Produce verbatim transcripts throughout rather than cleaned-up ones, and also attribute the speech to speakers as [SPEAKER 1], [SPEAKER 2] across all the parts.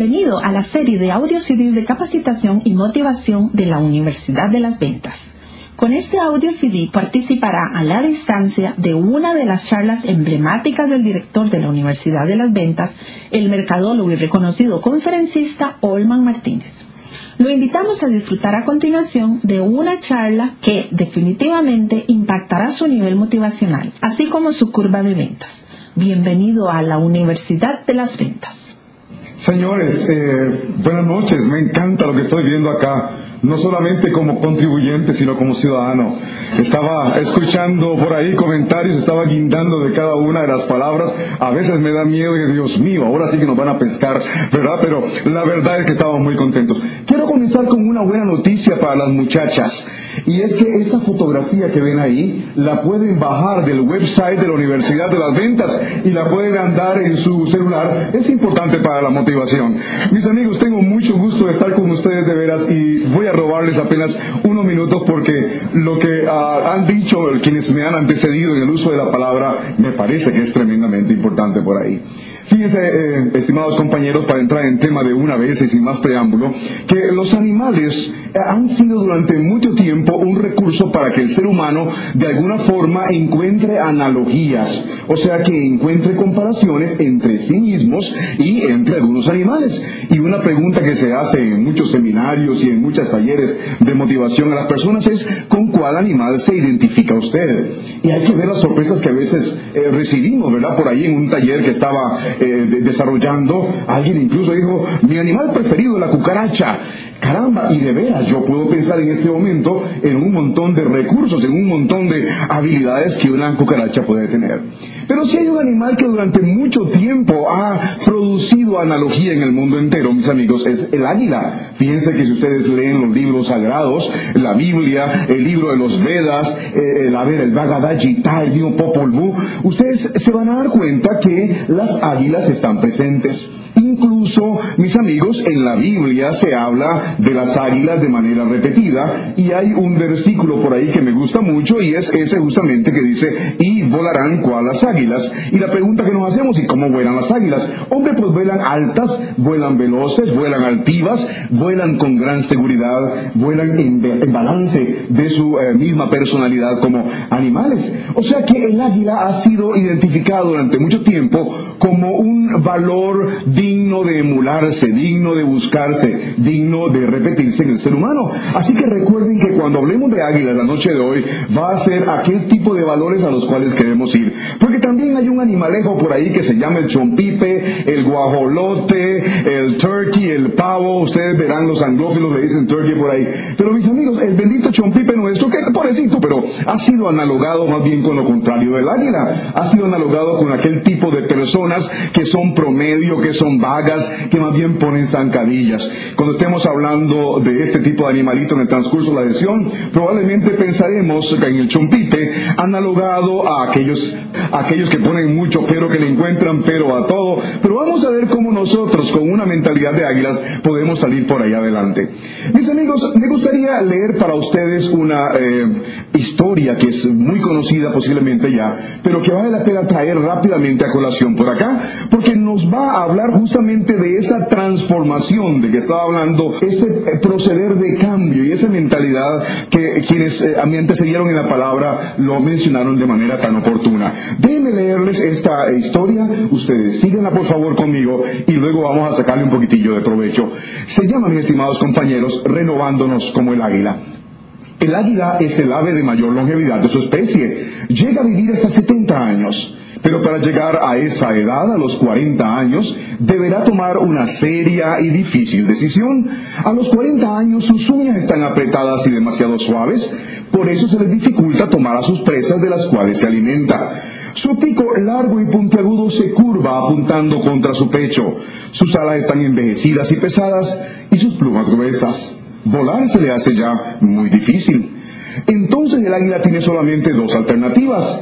[SPEAKER 1] Bienvenido a la serie de audio C Ds de capacitación y motivación de la Universidad de las Ventas. Con este audio C D participará a la distancia de una de las charlas emblemáticas del director de la Universidad de las Ventas, el mercadólogo y reconocido conferencista Olman Martínez. Lo invitamos a disfrutar a continuación de una charla que definitivamente impactará su nivel motivacional, así como su curva de ventas. Bienvenido a la Universidad de las Ventas.
[SPEAKER 2] Señores, eh, buenas noches. Me encanta lo que estoy viendo acá, no solamente como contribuyente, sino como ciudadano. Estaba escuchando por ahí comentarios, estaba guindando de cada una de las palabras. A veces me da miedo y Dios mío, ahora sí que nos van a pescar, ¿verdad? Pero la verdad es que estamos muy contentos. Quiero comenzar con una buena noticia para las muchachas. Y es que esta fotografía que ven ahí, la pueden bajar del website de la Universidad de las Ventas y la pueden andar en su celular. Es importante para la motivación. Mis amigos, tengo mucho gusto de estar con ustedes de veras y voy a robarles apenas unos minutos porque lo que uh, han dicho quienes me han antecedido en el uso de la palabra me parece que es tremendamente importante por ahí. Fíjense, eh, estimados compañeros, para entrar en tema de una vez y sin más preámbulo, que los animales eh, han sido durante mucho tiempo un recurso para que el ser humano de alguna forma encuentre analogías, o sea que encuentre comparaciones entre sí mismos y entre algunos animales. Y una pregunta que se hace en muchos seminarios y en muchos talleres de motivación a las personas es ¿con cuál animal se identifica usted? Y hay que ver las sorpresas que a veces eh, recibimos, ¿verdad? Por ahí en un taller que estaba Eh, de, desarrollando, alguien incluso dijo, mi animal preferido es la cucaracha. Caramba, y de veras yo puedo pensar en este momento en un montón de recursos, en un montón de habilidades que una cucaracha puede tener. Pero si hay un animal que durante mucho tiempo ha producido analogía en el mundo entero, mis amigos, es el águila. Fíjense que si ustedes leen los libros sagrados, la Biblia, el libro de los Vedas, eh, el, a ver, el Bhagavad Gita, el mismo Popol Vuh, ustedes se van a dar cuenta que las águilas están presentes. Incluso, mis amigos, en la Biblia se habla de las águilas de manera repetida y hay un versículo por ahí que me gusta mucho y es ese justamente que dice, y volarán cual las águilas. Y la pregunta que nos hacemos, ¿y cómo vuelan las águilas? Hombre, pues vuelan altas, vuelan veloces, vuelan altivas, vuelan con gran seguridad, vuelan en, en balance de su eh, misma personalidad como animales. O sea que el águila ha sido identificado durante mucho tiempo como un valor digno de emularse, digno de buscarse, digno de repetirse en el ser humano. Así que recuerden que cuando hablemos de águilas la noche de hoy, va a ser aquel tipo de valores a los cuales queremos ir. Porque también hay un animalejo por ahí que se llama el chompipe, el guajolote, el turkey, el pavo. Ustedes verán, los anglófilos le dicen turkey por ahí. Pero mis amigos, el bendito chompipe nuestro, que pobrecito, pero ha sido analogado más bien con lo contrario del águila. Ha sido analogado con aquel tipo de personas que son promedio, que son vagas, que más bien ponen zancadillas. Cuando estemos hablando de este tipo de animalito en el transcurso de la sesión, probablemente pensaremos en el chompipe analogado a aquellos, a aquellos que ponen mucho pero, que le encuentran pero a todo. Pero vamos a ver cómo nosotros, con una mentalidad de águilas, podemos salir por ahí adelante. Mis amigos, me gustaría leer para ustedes una eh, historia que es muy conocida posiblemente ya, pero que vale la pena traer rápidamente a colación por acá, porque nos va a hablar justamente de esa transformación de que estaba hablando, ese proceder de cambio y esa mentalidad que quienes eh, me antecedieron en la palabra lo mencionaron de manera tan oportuna. Déjenme leerles esta historia, ustedes síganla por favor conmigo y luego vamos a sacarle un poquitillo de provecho. Se llama, mis estimados compañeros, renovándonos como el águila. El águila es el ave de mayor longevidad de su especie. Llega a vivir hasta setenta años. Pero para llegar a esa edad, a los cuarenta años, deberá tomar una seria y difícil decisión. A los cuarenta años sus uñas están apretadas y demasiado suaves, por eso se les dificulta tomar a sus presas de las cuales se alimenta. Su pico largo y puntiagudo se curva apuntando contra su pecho. Sus alas están envejecidas y pesadas y sus plumas gruesas. Volar se le hace ya muy difícil. Entonces el águila tiene solamente dos alternativas: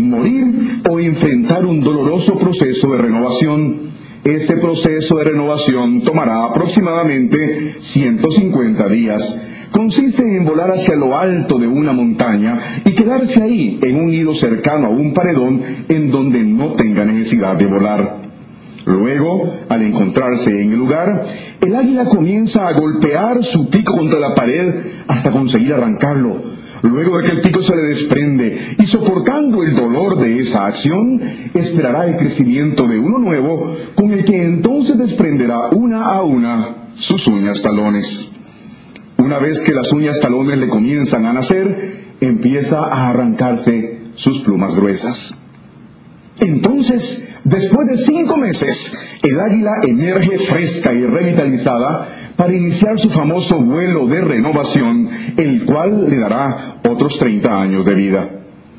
[SPEAKER 2] morir o enfrentar un doloroso proceso de renovación. Ese proceso de renovación tomará aproximadamente ciento cincuenta días. Consiste en volar hacia lo alto de una montaña y quedarse ahí, en un nido cercano a un paredón en donde no tenga necesidad de volar. Luego Luego, al encontrarse en el lugar, el águila comienza a golpear su pico contra la pared hasta conseguir arrancarlo. Luego de que el pico se le desprende y soportando el dolor de esa acción, esperará el crecimiento de uno nuevo con el que entonces desprenderá una a una sus uñas talones. Una vez que las uñas talones le comienzan a nacer, empieza a arrancarse sus plumas gruesas. Entonces, después de cinco meses, el águila emerge fresca y revitalizada para iniciar su famoso vuelo de renovación, el cual le dará otros treinta años de vida.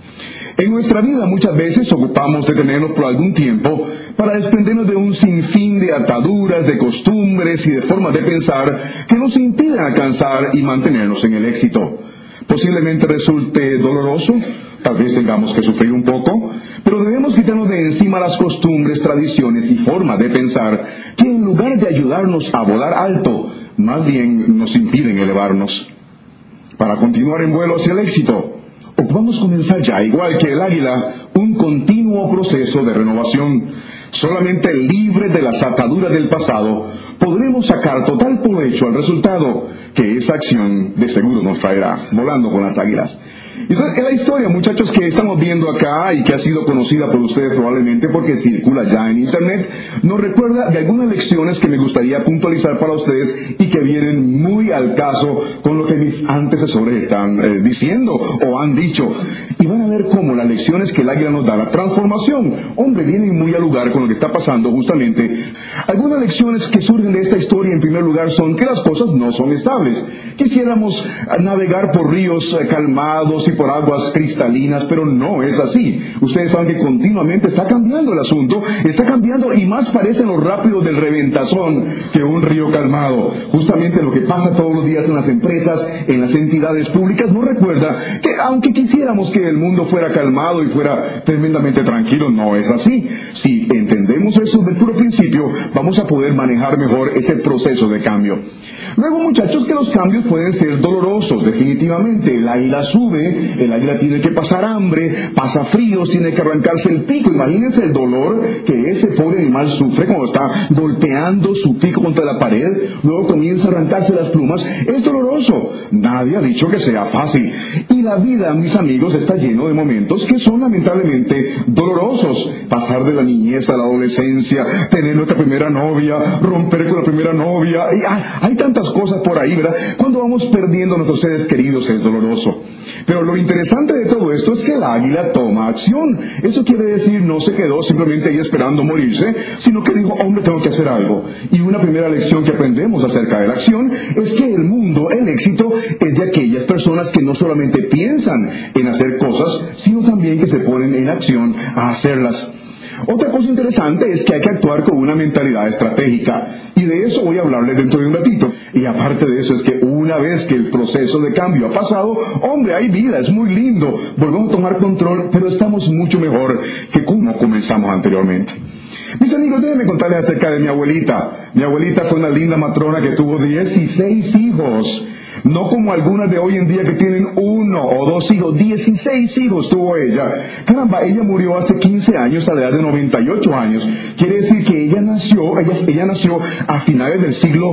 [SPEAKER 2] En nuestra vida muchas veces ocupamos detenernos por algún tiempo para desprendernos de un sinfín de ataduras, de costumbres y de formas de pensar que nos impiden alcanzar y mantenernos en el éxito. Posiblemente resulte doloroso, tal vez tengamos que sufrir un poco, pero debemos quitarnos de encima las costumbres, tradiciones y formas de pensar que en lugar de ayudarnos a volar alto, más bien nos impiden elevarnos. Para continuar en vuelo hacia el éxito, ocupamos comenzar ya, igual que el águila, un continuo proceso de renovación. Solamente libres de las ataduras del pasado, podremos sacar total provecho al resultado que esa acción de seguro nos traerá, volando con las águilas. Entonces, la historia, muchachos, que estamos viendo acá y que ha sido conocida por ustedes probablemente porque circula ya en internet, nos recuerda de algunas lecciones que me gustaría puntualizar para ustedes y que vienen muy al caso con lo que mis antecesores están eh, diciendo o han dicho. Y van a ver cómo las lecciones que el águila nos da, la transformación, hombre, vienen muy al lugar con lo que está pasando justamente. Algunas lecciones que surgen de esta historia, en primer lugar, son que las cosas no son estables. Quisiéramos navegar por ríos eh, calmados y por aguas cristalinas, pero no es así. Ustedes saben que continuamente está cambiando el asunto, está cambiando y más parecen los rápidos del reventazón que un río calmado. Justamente lo que pasa todos los días en las empresas, en las entidades públicas, nos recuerda que aunque quisiéramos que el mundo fuera calmado y fuera tremendamente tranquilo, no es así. Si entendemos eso del puro principio, vamos a poder manejar mejor ese proceso de cambio. Luego, muchachos, que los cambios pueden ser dolorosos, definitivamente. El águila sube, el águila tiene que pasar hambre, pasa fríos, tiene que arrancarse el pico. Imagínense el dolor que ese pobre animal sufre cuando está golpeando su pico contra la pared, luego comienza a arrancarse las plumas. Es doloroso. Nadie ha dicho que sea fácil. Y la vida, mis amigos, está lleno de momentos que son lamentablemente dolorosos. Pasar de la niñez a la adolescencia, tener nuestra primera novia, romper con la primera novia. Y hay, hay tantas cosas por ahí, ¿verdad? Cuando vamos perdiendo a nuestros seres queridos es doloroso. Pero lo interesante de todo esto es que el águila toma acción. Eso quiere decir, no se quedó simplemente ahí esperando morirse, sino que dijo, hombre, tengo que hacer algo. Y una primera lección que aprendemos acerca de la acción es que el mundo, el éxito, es de aquellas personas que no solamente piensan en hacer cosas, sino también que se ponen en acción a hacerlas. Otra cosa interesante es que hay que actuar con una mentalidad estratégica, y de eso voy a hablarles dentro de un ratito. Y aparte de eso es que una vez que el proceso de cambio ha pasado, hombre, hay vida, es muy lindo, volvemos a tomar control, pero estamos mucho mejor que como comenzamos anteriormente. Mis amigos, déjenme contarles acerca de mi abuelita. Mi abuelita fue una linda matrona que tuvo dieciséis hijos. No como algunas de hoy en día que tienen uno o dos hijos, dieciséis hijos tuvo ella. Caramba, ella murió hace quince años a la edad de noventa y ocho años. Quiere decir que ella nació, ella, ella nació a finales del siglo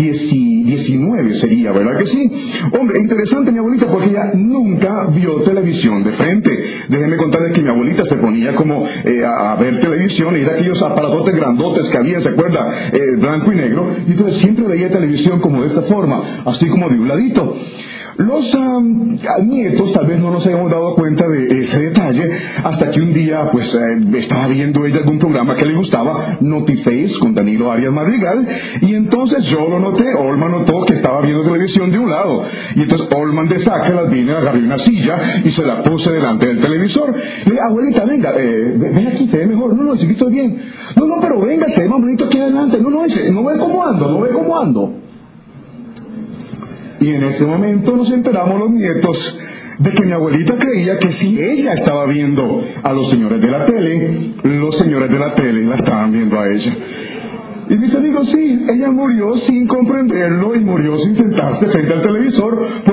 [SPEAKER 2] diecinueve sería, ¿verdad que sí? Hombre, interesante mi abuelita porque ella nunca vio televisión de frente. Déjenme contarles que mi abuelita se ponía como eh, a, a ver televisión y era aquellos aparatotes grandotes que había, ¿se acuerda? Eh, blanco y negro. Y entonces siempre veía televisión como de esta forma, así como de un ladito. Los um, nietos tal vez no nos hayamos dado cuenta de ese detalle hasta que un día pues eh, estaba viendo ella algún programa que le gustaba, Noti seis con Danilo Arias Madrigal, y entonces yo lo noté, Olman notó que estaba viendo televisión de un lado, y entonces Olman de saca las vine, agarré una silla y se la puse delante del televisor. Le dije, abuelita, venga, eh, ven aquí, se ve mejor. No, no, sí que estoy bien. No, no, pero venga, se ve más bonito aquí adelante. No, no, ese, no ve cómo ando, no ve cómo ando. Y en ese momento nos enteramos los nietos de que mi abuelita creía que si ella estaba viendo a los señores de la tele, los señores de la tele la estaban viendo a ella. Y mis amigos, sí, ella murió sin comprenderlo y murió sin sentarse frente al televisor porque nunca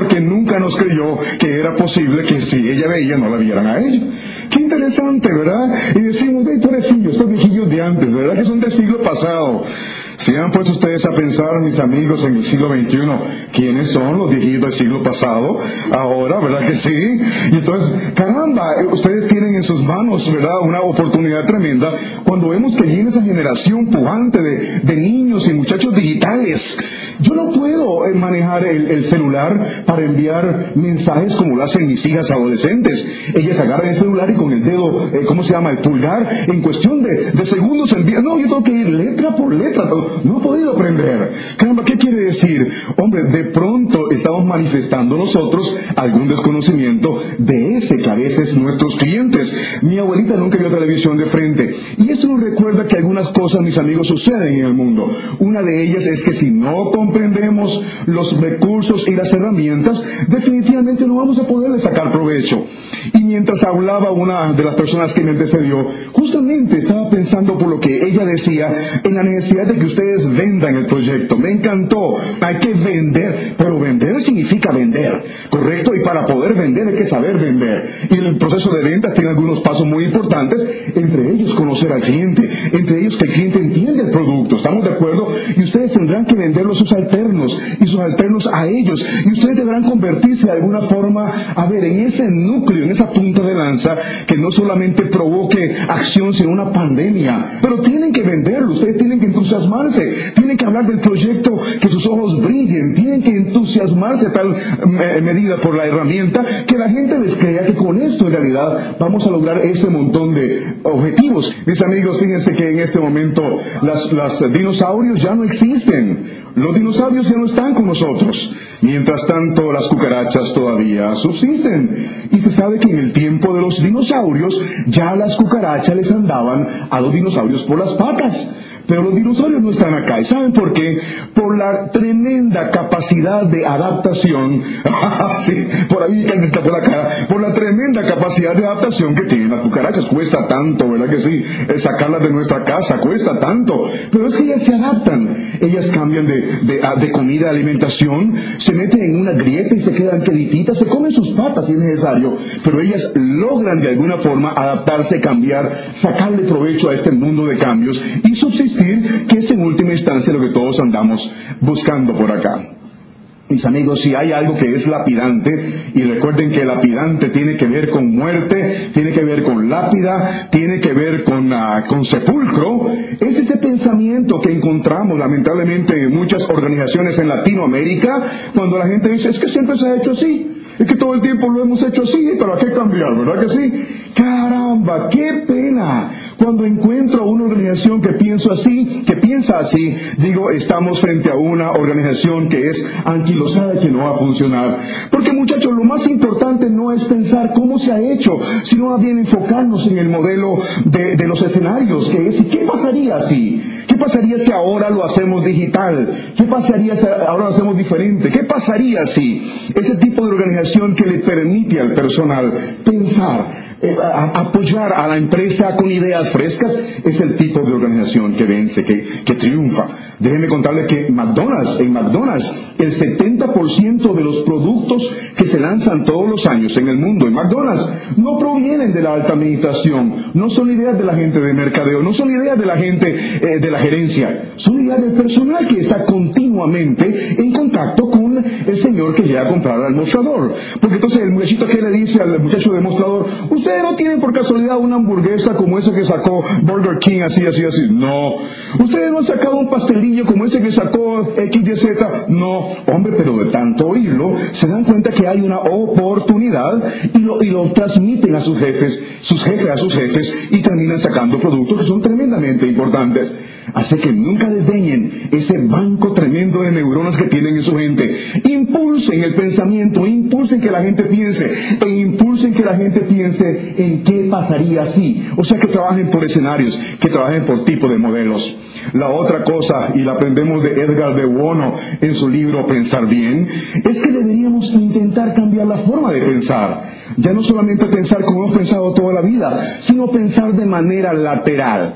[SPEAKER 2] nunca nos creyó que era posible que si ella veía, no la vieran a ella. Qué interesante, ¿verdad? Y decimos, hey, pobrecillos, estos viejillos de antes, ¿verdad? Que son del siglo pasado. Si han puesto ustedes a pensar, mis amigos, en el siglo veintiuno, ¿quiénes son los viejitos del siglo pasado? Ahora, ¿verdad que sí? Y entonces, caramba, ustedes tienen en sus manos, ¿verdad?, una oportunidad tremenda cuando vemos que viene esa generación pujante de, de niños y muchachos digitales. Yo no puedo manejar el, el celular para enviar mensajes como lo hacen mis hijas adolescentes. Ellas agarran el celular y con el dedo, eh, ¿cómo se llama?, el pulgar, en cuestión de, de segundos envían. No, yo tengo que ir letra por letra. No he podido aprender. Caramba, ¿qué quiere decir? Hombre, de pronto estamos manifestando nosotros algún desconocimiento de ese que a veces nuestros clientes. Mi abuelita nunca vio televisión de frente. Y eso nos recuerda que algunas cosas, mis amigos, suceden en el mundo. Una de ellas es que si no comprendemos los recursos y las herramientas, definitivamente no vamos a poderle sacar provecho. Y mientras hablaba una de las personas que me antecedió, justamente estaba pensando por lo que ella decía en la necesidad de que ustedes vendan el proyecto. Me encantó. Hay que vender, pero vender significa vender, ¿correcto? Y para poder vender hay que saber vender. Y el proceso de ventas tiene algunos pasos muy importantes, entre ellos conocer al cliente, entre ellos que el cliente entiende el producto. ¿Estamos de acuerdo? Y ustedes tendrán que venderlo a sus alternos, y sus alternos a ellos. Y ustedes deberán convertirse de alguna forma, a ver, en ese núcleo, en esa punta de lanza, que no solamente provoque acción, sino una pandemia. Pero tienen que venderlo, ustedes tienen que entusiasmarse, tienen que hablar del proyecto, que sus ojos brillen, tienen que entusiasmarse a tal eh, medida por la herramienta, que la gente les crea que con esto en realidad vamos a lograr ese montón de objetivos. Mis amigos, fíjense que en este momento las, las dinosaurios ya no existen. Los dinosaurios ya no están con nosotros. Mientras tanto, las cucarachas todavía subsisten. Y se sabe que en el tiempo de los dinosaurios, ya las cucarachas les andaban a los dinosaurios por las patas. Pero los dinosaurios no están acá. ¿Y saben por qué? Por la tremenda capacidad de adaptación. Sí, por ahí está por la cara. Por la tremenda capacidad de adaptación que tienen las cucarachas. Cuesta tanto, ¿verdad que sí? Sacarlas de nuestra casa cuesta tanto. Pero es que ellas se adaptan. Ellas cambian de, de, de comida, de alimentación. Se meten en una grieta y se quedan quedititas. Se comen sus patas si es necesario. Pero ellas logran de alguna forma adaptarse, cambiar, sacarle provecho a este mundo de cambios y subsistir, que es en última instancia lo que todos andamos buscando por acá. Mis amigos, si hay algo que es lapidante, y recuerden que lapidante tiene que ver con muerte, tiene que ver con lápida, tiene que ver con, uh, con sepulcro, es ese pensamiento que encontramos lamentablemente en muchas organizaciones en Latinoamérica, cuando la gente dice, es que siempre se ha hecho así. Es que todo el tiempo lo hemos hecho así, ¿para qué cambiar? ¿Verdad que sí? ¡Caramba! ¡Qué pena! Cuando encuentro una organización que pienso así, que piensa así, digo, estamos frente a una organización que es anquilosada y que no va a funcionar. Porque, muchachos, lo más importante no es pensar cómo se ha hecho, sino más bien enfocarnos en el modelo de, de los escenarios, que es, ¿y qué pasaría si? ¿Qué pasaría si ahora lo hacemos digital? ¿Qué pasaría si ahora lo hacemos diferente? ¿Qué pasaría si? Ese tipo de organización que le permite al personal pensar, eh, a, apoyar a la empresa con ideas frescas, es el tipo de organización que vence, que, que triunfa. Déjenme contarle que McDonald's, en McDonald's, el setenta por ciento de los productos que se lanzan todos los años en el mundo, en McDonald's, no provienen de la alta administración, no son ideas de la gente de mercadeo, no son ideas de la gente eh, de la gerencia, son ideas del personal que está continuamente en contacto con el señor que llega a comprar al mostrador. Porque entonces el muchachito que le dice al muchacho del mostrador, ustedes no tienen por casualidad una hamburguesa como esa que sacó Burger King, así, así, así. No. Ustedes no han sacado un pastelillo como ese que sacó X Y Z. No. Hombre, pero de tanto oírlo, se dan cuenta que hay una oportunidad y lo, y lo transmiten a sus jefes, sus jefes a sus jefes, y terminan sacando productos que son tremendamente importantes. Así que nunca desdeñen ese banco tremendo de neuronas que tienen en su gente. Impulsen el pensamiento, impulsen que la gente piense, e impulsen que la gente piense en qué pasaría si. O sea, que trabajen por escenarios, que trabajen por tipo de modelos. La otra cosa, y la aprendemos de Edgar de Bono en su libro Pensar Bien, es que deberíamos intentar cambiar la forma de pensar. Ya no solamente pensar como hemos pensado toda la vida, sino pensar de manera lateral.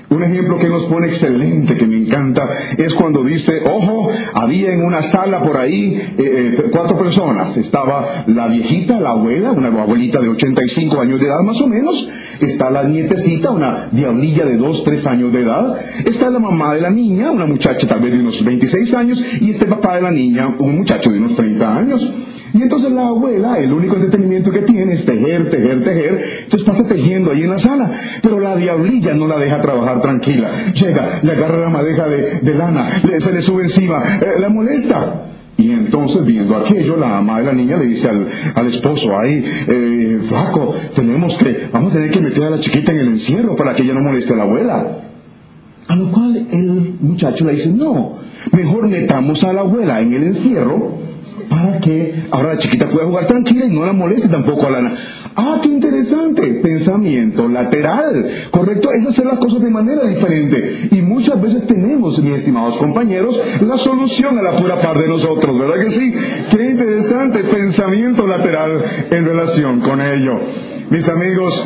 [SPEAKER 2] Un ejemplo que nos pone excelente, que me encanta, es cuando dice, ojo, había en una sala por ahí eh, eh, cuatro personas. Estaba la viejita, la abuela, una abuelita de ochenta y cinco años de edad más o menos. Está la nietecita, una diablilla de dos, tres años de edad. Está la mamá de la niña, una muchacha tal vez de unos veintiséis años. Y este papá de la niña, un muchacho de unos treinta años. Y entonces la abuela, el único entretenimiento que tiene es tejer, tejer, tejer. Entonces pasa tejiendo ahí en la sala. Pero la diablilla no la deja trabajar tranquila. Llega, le agarra la madeja de, de lana, le, se le sube encima, eh, la molesta. Y entonces, viendo aquello, la mamá de la niña le dice al, al esposo, ay, eh, flaco, tenemos que, vamos a tener que meter a la chiquita en el encierro para que ella no moleste a la abuela. A lo cual el muchacho le dice, no, mejor metamos a la abuela en el encierro para que ahora la chiquita pueda jugar tranquila y no la moleste tampoco a la... Ah, qué interesante, pensamiento lateral, correcto, es hacer las cosas de manera diferente. Y muchas veces tenemos, mis estimados compañeros, la solución a la pura par de nosotros, ¿verdad que sí? Qué interesante, pensamiento lateral en relación con ello. Mis amigos,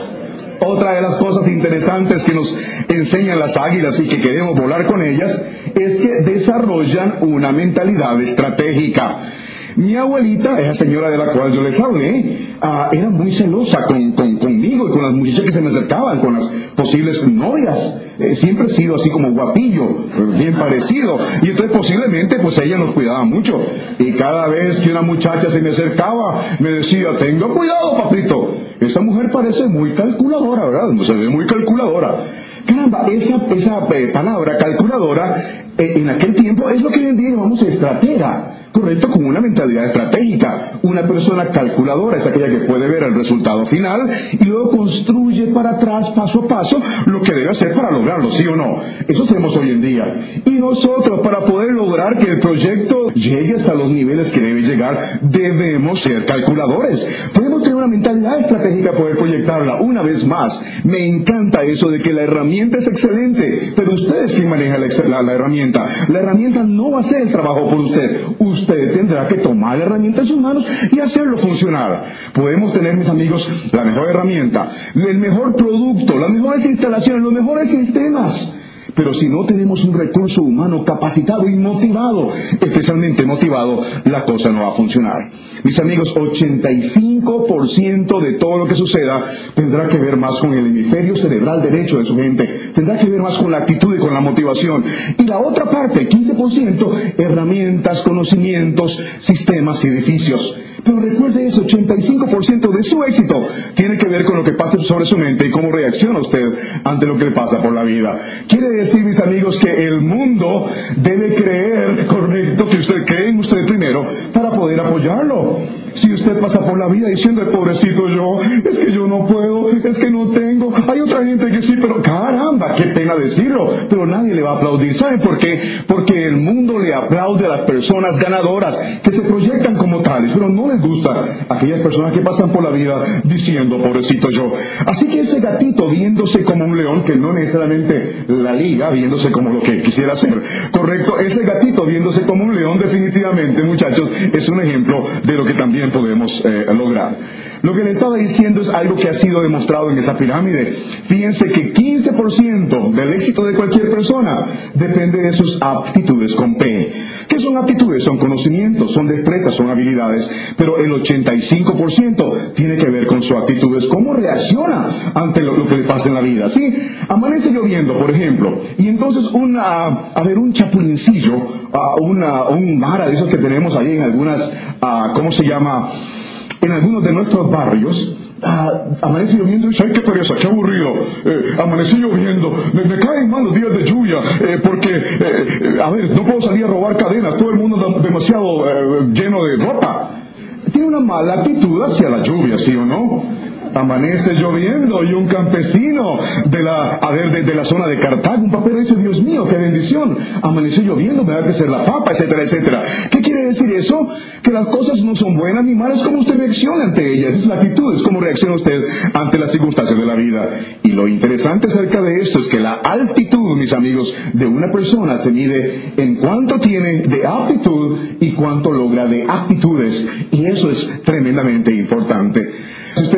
[SPEAKER 2] otra de las cosas interesantes que nos enseñan las águilas y que queremos volar con ellas es que desarrollan una mentalidad estratégica. Mi abuelita, esa señora de la cual yo les hablé, uh, era muy celosa con, con, conmigo y con las muchachas que se me acercaban, con las posibles novias. Eh, siempre he sido así como guapillo, bien parecido. Y entonces posiblemente pues ella nos cuidaba mucho. Y cada vez que una muchacha se me acercaba, me decía, tenga cuidado, papito. Esta mujer parece muy calculadora, ¿verdad? Se ve muy calculadora. Caramba, esa, esa eh, palabra calculadora eh, en aquel tiempo es lo que hoy en día llamamos estratega. Correcto, con una mentalidad estratégica. Una persona calculadora es aquella que puede ver el resultado final y luego construye para atrás, paso a paso, lo que debe hacer para lograrlo, ¿sí o no? Eso hacemos hoy en día. Y nosotros, para poder lograr que el proyecto llegue hasta los niveles que debe llegar, debemos ser calculadores. Podemos tener una mentalidad estratégica para poder proyectarla. Una vez más, me encanta eso de que la herramienta es excelente, pero usted es quien maneja la, la, la herramienta. La herramienta no va a hacer el trabajo por usted. Usted Usted tendrá que tomar la herramienta en sus manos y hacerlo funcionar. Podemos tener, mis amigos, la mejor herramienta, el mejor producto, las mejores instalaciones, los mejores sistemas. Pero si no tenemos un recurso humano capacitado y motivado, especialmente motivado, la cosa no va a funcionar. Mis amigos, ochenta y cinco por ciento de todo lo que suceda tendrá que ver más con el hemisferio cerebral derecho de su gente. Tendrá que ver más con la actitud y con la motivación. Y la otra parte, quince por ciento, herramientas, conocimientos, sistemas y edificios. Pero recuerde eso, ochenta y cinco por ciento de su éxito tiene que ver con lo que pasa sobre su mente y cómo reacciona usted ante lo que le pasa por la vida. Quiere decir, mis amigos, que el mundo debe creer, correcto, que usted cree en usted primero para poder apoyarlo. Si usted pasa por la vida diciendo, pobrecito yo, es que yo no puedo, es que no tengo, hay otra gente que sí, pero caramba, qué pena decirlo, pero nadie le va a aplaudir. ¿Saben por qué? Porque el mundo le aplaude a las personas ganadoras, que se proyectan como tales, pero no les gusta aquellas personas que pasan por la vida diciendo, pobrecito yo. Así que ese gatito viéndose como un león, que no necesariamente la liga, viéndose como lo que quisiera ser, correcto, ese gatito viéndose como un león, definitivamente, muchachos, es un ejemplo de lo que también podemos eh, lograr. Lo que le estaba diciendo es algo que ha sido demostrado en esa pirámide. Fíjense que quince por ciento del éxito de cualquier persona depende de sus aptitudes con P. ¿Qué son aptitudes? Son conocimientos, son destrezas, son habilidades, pero el ochenta y cinco por ciento tiene que ver con sus actitudes, cómo reacciona ante lo, lo que le pasa en la vida. ¿Sí? Amanece lloviendo, por ejemplo, y entonces una, a ver, un chapulincillo, uh, una, un mara de esos que tenemos ahí en algunas, uh, ¿cómo se llama? En algunos de nuestros barrios, Uh, amanece lloviendo y dice, ay, qué pereza, qué aburrido, eh, amanece lloviendo, me, me caen mal los días de lluvia, eh, porque, eh, a ver, no puedo salir a robar cadenas, todo el mundo anda demasiado eh, lleno de ropa. Tiene una mala actitud hacia la lluvia, ¿sí o no? Amanece lloviendo y un campesino de la, a ver, de, de la zona de Cartago, un papel dice, Dios mío, qué bendición, amaneció lloviendo, me va a crecer la papa, etcétera, etcétera. ¿Qué quiere decir eso? Que las cosas no son buenas ni malas, como usted reacciona ante ellas, es la actitud, es como reacciona usted ante las circunstancias de la vida. Y lo interesante acerca de esto es que la altitud, mis amigos, de una persona se mide en cuánto tiene de aptitud y cuánto logra de actitudes, y eso es tremendamente importante. Si ustedes van a mi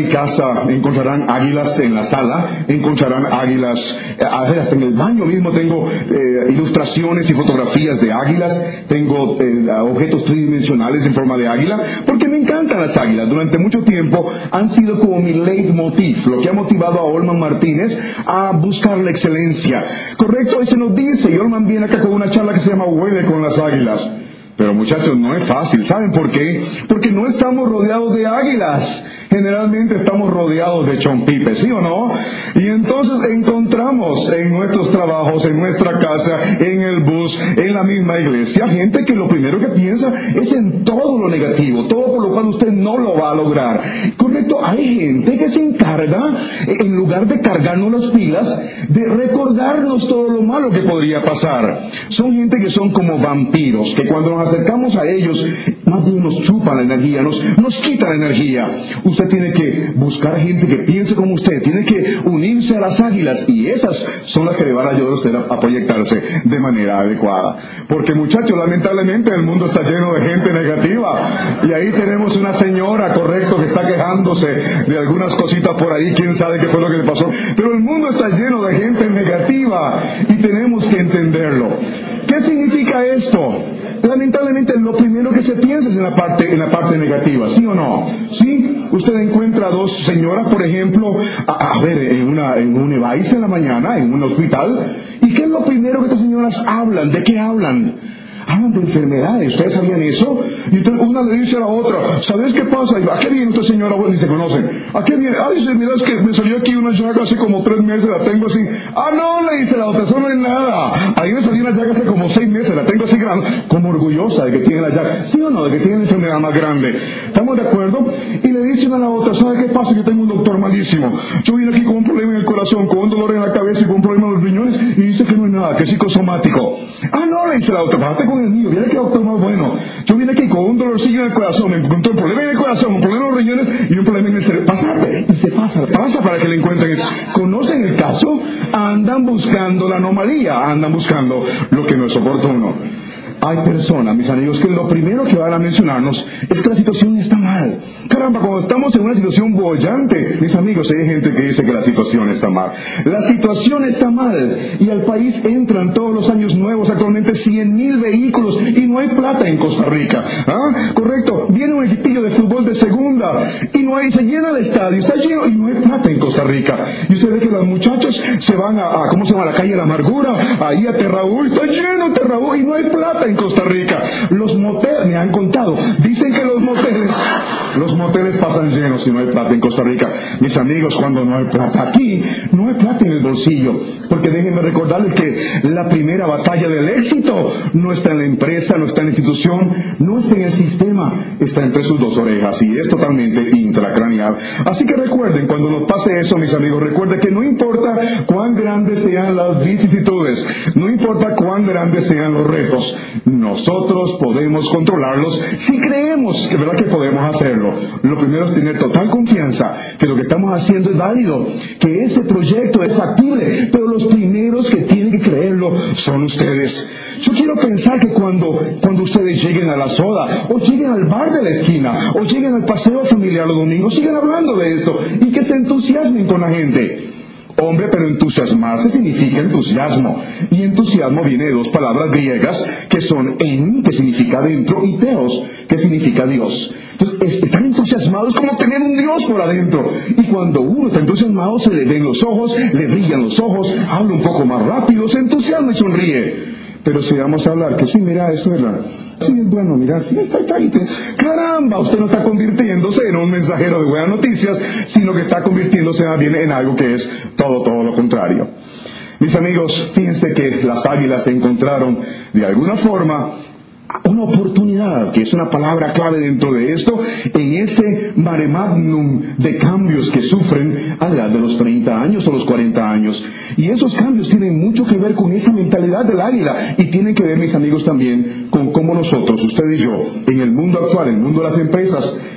[SPEAKER 2] casa encontrarán águilas en la sala, encontrarán águilas, eh, hasta en el baño mismo tengo eh, ilustraciones y fotografías de águilas, tengo eh, objetos tridimensionales en forma de águila, porque me encantan las águilas. Durante mucho tiempo han sido como mi leitmotiv, lo que ha motivado a Olman Martínez a buscar la excelencia. Correcto, y se nos dice, y Olman viene acá con una charla que se llama Huele con las águilas. Pero muchachos, no es fácil. ¿Saben por qué? Porque no estamos rodeados de águilas. Generalmente estamos rodeados de chompipes, ¿sí o no? Y entonces encontramos en nuestros trabajos, en nuestra casa, en el bus, en la misma iglesia, gente que lo primero que piensa es en todo lo negativo, todo por lo cual usted no lo va a lograr. Correcto, hay gente que se encarga, en lugar de cargarnos las pilas, de recordarnos todo lo malo que podría pasar. Son gente que son como vampiros, que cuando nos acercamos a ellos, más bien nos chupan la energía, nos, nos quitan la energía. Usted tiene que buscar gente que piense como usted, tiene que unirse a las águilas, y esas son las que le van a ayudar a usted a, a proyectarse de manera adecuada. Porque muchachos, lamentablemente el mundo está lleno de gente negativa, y ahí tenemos una señora, correcto, que está quejándose de algunas cositas por ahí, quién sabe qué fue lo que le pasó, pero el mundo está lleno de gente negativa, y tenemos que entenderlo. ¿Qué significa esto? Lamentablemente lo primero que se piensa es en la parte, en la parte negativa, ¿sí o no? ¿Sí? Usted encuentra a dos señoras, por ejemplo, a, a ver, en una, en un Evice en la mañana, en un hospital, ¿y qué es lo primero que estas señoras hablan? ¿De qué hablan? Hablan de enfermedades. ¿Ustedes sabían eso? Y entonces una le dice a la otra, ¿sabes qué pasa? ¿A qué viene esta señora? Bueno, ni se conocen. ¿A qué viene? Ay, dice, mira, es que me salió aquí una llaga hace como tres meses, la tengo así. Ah, no, le dice la otra, eso no es nada. Ahí me salió una llaga hace como seis meses, la tengo así grande, como orgullosa de que tiene la llaga. ¿Sí o no? De que tiene la enfermedad más grande. ¿Estamos de acuerdo? Y le dice una a la otra, ¿sabe qué pasa? Yo tengo un doctor malísimo. Yo vine aquí con un problema en el corazón, con un dolor en la cabeza y con un problema en los riñones, y dice que no es nada, que es psicosomático. Ah, no, le dice la otra, bájate con el mío, mira que doctor más bueno. Yo vine aquí con un dolorcillo en el corazón, me encontré un problema en el corazón, un problema en los riñones y un problema en el cerebro. Pásate, y se pasa, pasa para que le encuentren eso. ¿Conocen el caso? Andan buscando la anomalía, andan buscando lo que no es oportuno. Hay personas, mis amigos, que lo primero que van a mencionarnos es que la situación está mal. Caramba, cuando estamos en una situación bollante, mis amigos, hay gente que dice que la situación está mal. La situación está mal, y al país entran todos los años nuevos, actualmente cien mil vehículos, y no hay plata en Costa Rica. ¿Ah? Correcto, viene un equipillo de fútbol de segunda, y no hay, se llena el estadio, está lleno, y no hay plata en Costa Rica. Y usted ve que los muchachos se van a, a ¿cómo se llama? A la calle de la Amargura, ahí a Terraúl, está lleno Terraúl, y no hay plata en Costa Rica. Los moteles, me han contado, dicen que los moteles, los moteles pasan llenos si no hay plata en Costa Rica. Mis amigos, cuando no hay plata aquí, no hay plata en el bolsillo, porque déjenme recordarles que la primera batalla del éxito no está en la empresa, no está en la institución, no está en el sistema, está entre sus dos orejas, y es totalmente intracraneal. Así que recuerden, cuando nos pase eso, mis amigos, recuerden que no importa cuán grandes sean las vicisitudes, no importa cuán grandes sean los retos, nosotros podemos controlarlos si creemos que, ¿verdad?, que podemos hacerlo. Lo primero es tener total confianza que lo que estamos haciendo es válido, que ese proyecto es factible, pero los primeros que tienen que creerlo son ustedes. Yo quiero pensar que cuando, cuando ustedes lleguen a la soda, o lleguen al bar de la esquina, o lleguen al paseo familiar los domingos, sigan hablando de esto, y que se entusiasmen con la gente. Hombre, pero entusiasmarse significa entusiasmo. Y entusiasmo viene de dos palabras griegas que son en, que significa dentro, y teos, que significa Dios. Entonces, están entusiasmados como tener un Dios por adentro. Y cuando uno está entusiasmado, se le ven los ojos, le brillan los ojos, habla un poco más rápido, se entusiasma y sonríe. Pero si vamos a hablar, que sí, mira, eso es verdad. Sí, es bueno, mira, sí, está, está ahí. Caramba, usted no está convirtiéndose en un mensajero de buenas noticias, sino que está convirtiéndose más bien en algo que es todo, todo lo contrario. Mis amigos, fíjense que las águilas se encontraron de alguna forma una oportunidad, que es una palabra clave dentro de esto, en ese mare magnum de cambios que sufren a la edad de los treinta años o los cuarenta años. Y esos cambios tienen mucho que ver con esa mentalidad del águila, y tienen que ver, mis amigos, también con cómo nosotros, usted y yo, en el mundo actual, en el mundo de las empresas,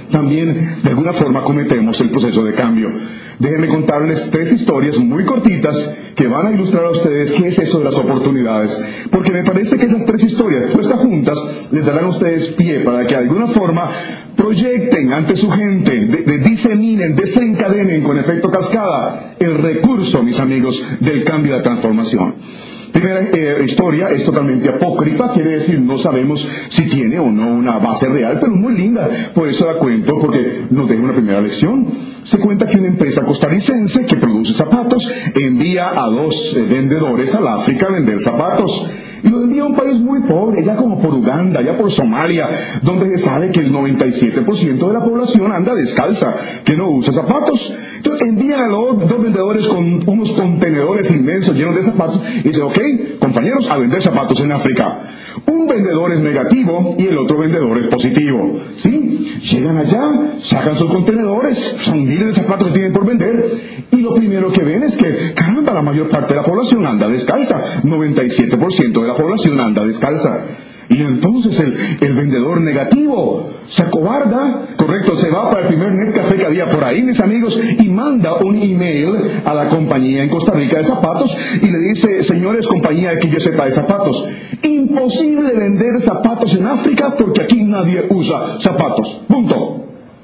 [SPEAKER 2] también de alguna forma cometemos el proceso de cambio. Déjenme contarles tres historias muy cortitas que van a ilustrar a ustedes qué es eso de las oportunidades, porque me parece que esas tres historias puestas juntas les darán a ustedes pie para que de alguna forma proyecten ante su gente, de, de diseminen, desencadenen con efecto cascada el recurso, mis amigos, del cambio y la transformación. Primera eh, historia es totalmente apócrifa, quiere decir no sabemos si tiene o no una base real, pero muy linda, por eso la cuento, porque nos deja una primera lección. Se cuenta que una empresa costarricense que produce zapatos envía a dos eh, vendedores al África a vender zapatos. Y lo envía a un país muy pobre, ya como por Uganda, ya por Somalia, donde se sabe que el noventa y siete por ciento de la población anda descalza, que no usa zapatos. Entonces envían a los dos vendedores con unos contenedores inmensos llenos de zapatos y dicen, ok, compañeros, a vender zapatos en África. Un vendedor es negativo y el otro vendedor es positivo. ¿Sí? Llegan allá, sacan sus contenedores, son miles de zapatos que tienen por vender, y lo primero que ven es que, caramba, la mayor parte de la población anda descalza. noventa y siete por ciento de la población anda descalza. Y entonces el, el vendedor negativo se acobarda, correcto, se va para el primer net café que había por ahí, mis amigos, y manda un email a la compañía en Costa Rica de zapatos y le dice, señores, compañía de X Y Z de zapatos, imposible vender zapatos en África porque aquí nadie usa zapatos, punto.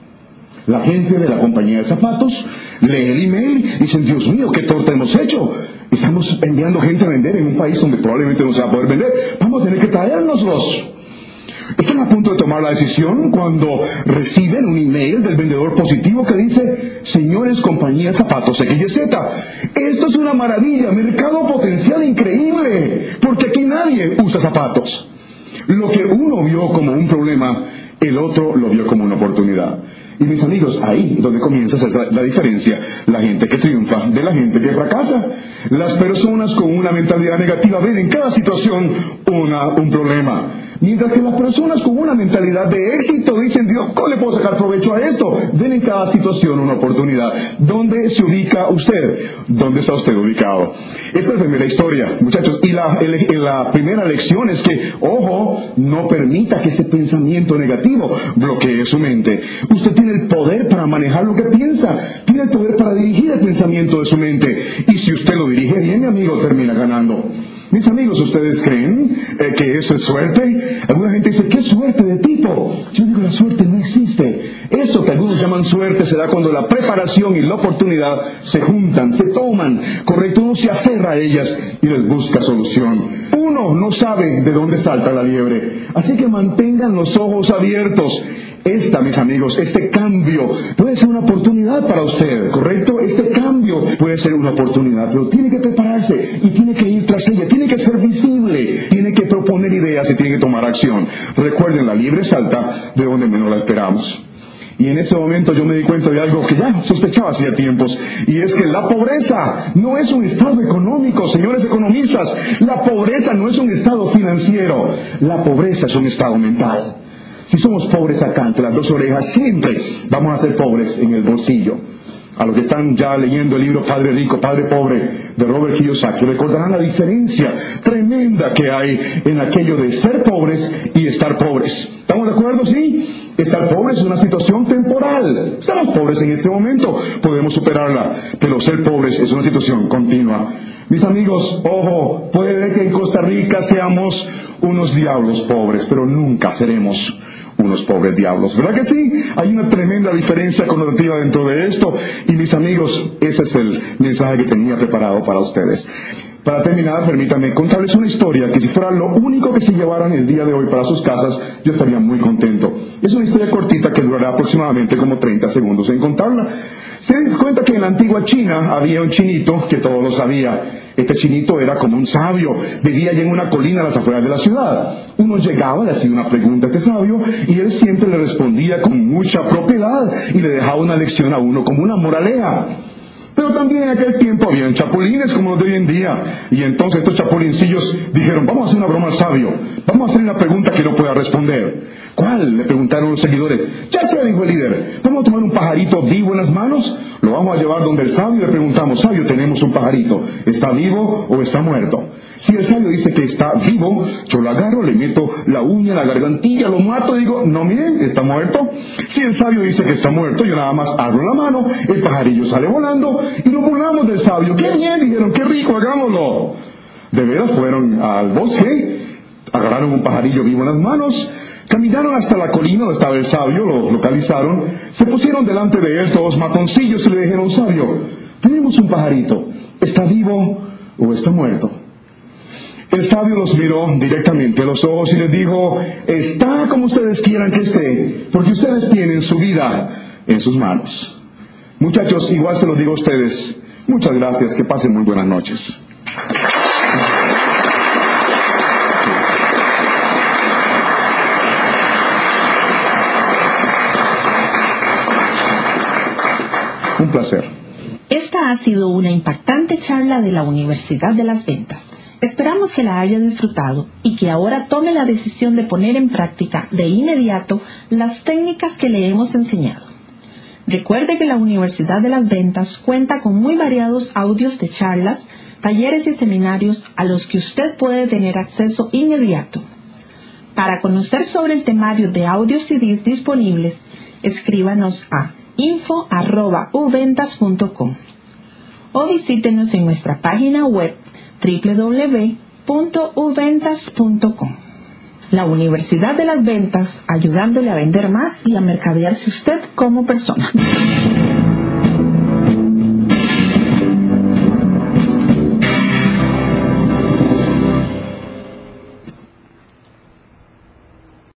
[SPEAKER 2] La gente de la compañía de zapatos lee el email y dicen, Dios mío, qué torta hemos hecho. Estamos enviando gente a vender en un país donde probablemente no se va a poder vender. Vamos a tener que traérnoslos. Están a punto de tomar la decisión cuando reciben un email del vendedor positivo que dice, señores, compañía de zapatos X Y Z, esto es una maravilla, mercado potencial increíble, porque aquí nadie usa zapatos. Lo que uno vio como un problema, el otro lo vio como una oportunidad. Y mis amigos, ahí es donde comienza a ser la diferencia, la gente que triunfa de la gente que fracasa. Las personas con una mentalidad negativa ven en cada situación una, un problema, mientras que las personas con una mentalidad de éxito dicen, Dios, ¿cómo le puedo sacar provecho a esto? Ven en cada situación una oportunidad. ¿Dónde se ubica usted? ¿Dónde está usted ubicado? Esa es la primera historia, muchachos. Y la, el, la primera lección es que, ojo, no permita que ese pensamiento negativo bloquee su mente. Usted tiene el poder para manejar lo que piensa, tiene el poder para dirigir el pensamiento de su mente, y si usted lo dirige bien, mi amigo, termina ganando. Mis amigos, ¿ustedes creen eh, que eso es suerte? Alguna gente dice, ¿qué suerte de tipo? Yo digo, la suerte no existe. Eso que algunos llaman suerte se da cuando la preparación y la oportunidad se juntan, se toman, correcto, uno se aferra a ellas y les busca solución. Uno no sabe de dónde salta la liebre, así que mantengan los ojos abiertos. Esta, mis amigos, este cambio puede ser una oportunidad para usted, ¿correcto? Este cambio puede ser una oportunidad, pero tiene que prepararse y tiene que ir tras ella, tiene que ser visible, tiene que proponer ideas y tiene que tomar acción. Recuerden, la liebre salta de donde menos la esperamos. Y en ese momento yo me di cuenta de algo que ya sospechaba hacía tiempos, y es que la pobreza no es un estado económico, señores economistas. La pobreza no es un estado financiero, la pobreza es un estado mental. Si somos pobres acá entre las dos orejas, siempre vamos a ser pobres en el bolsillo. A los que están ya leyendo el libro Padre Rico, Padre Pobre de Robert Kiyosaki, recordarán la diferencia tremenda que hay en aquello de ser pobres y estar pobres. ¿Estamos de acuerdo? Sí. Estar pobres es una situación temporal. Estamos pobres en este momento, podemos superarla, pero ser pobres es una situación continua. Mis amigos, ojo, puede que en Costa Rica seamos unos diablos pobres, pero nunca seremos unos pobres diablos, ¿verdad que sí? Hay una tremenda diferencia connotativa dentro de esto, y mis amigos, ese es el mensaje que tenía preparado para ustedes. Para terminar, permítanme contarles una historia que si fuera lo único que se llevaran el día de hoy para sus casas, yo estaría muy contento. Es una historia cortita que durará aproximadamente como treinta segundos en contarla. Se dan cuenta que en la antigua China había un chinito que todo lo sabía. Este chinito era como un sabio, vivía allá en una colina a las afueras de la ciudad. Uno llegaba, le hacía una pregunta a este sabio y él siempre le respondía con mucha propiedad y le dejaba una lección a uno como una moraleja. Pero también en aquel tiempo habían chapulines como los de hoy en día, y entonces estos chapulincillos dijeron, vamos a hacer una broma al sabio, vamos a hacer una pregunta que no pueda responder. ¿Cuál? Le preguntaron los seguidores. Ya sé, dijo el líder, vamos a tomar un pajarito vivo en las manos, lo vamos a llevar donde el sabio y le preguntamos, sabio, tenemos un pajarito, ¿está vivo o está muerto? Si el sabio dice que está vivo, yo lo agarro, le meto la uña en la gargantilla, lo mato, digo, no, miren, está muerto. Si el sabio dice que está muerto, yo nada más abro la mano, el pajarillo sale volando y nos burlamos del sabio. ¡Qué bien! Dijeron, ¡qué rico, hagámoslo! De veras fueron al bosque, agarraron un pajarillo vivo en las manos, caminaron hasta la colina donde estaba el sabio, lo localizaron, se pusieron delante de él todos matoncillos y le dijeron, sabio, tenemos un pajarito, ¿está vivo o está muerto? El sabio los miró directamente a los ojos y les dijo, está como ustedes quieran que esté, porque ustedes tienen su vida en sus manos. Muchachos, igual se lo digo a ustedes, muchas gracias, que pasen muy buenas noches. Un placer.
[SPEAKER 1] Esta ha sido una impactante charla de la Universidad de Las Ventas. Esperamos que la haya disfrutado y que ahora tome la decisión de poner en práctica de inmediato las técnicas que le hemos enseñado. Recuerde que la Universidad de Las Ventas cuenta con muy variados audios de charlas, talleres y seminarios a los que usted puede tener acceso inmediato. Para conocer sobre el temario de audios C Ds disponibles, escríbanos a info arroba u ventas punto com o visítenos en nuestra página web doble u doble u doble u punto u ventas punto com. La Universidad de Las Ventas, ayudándole a vender más y a mercadearse usted como persona.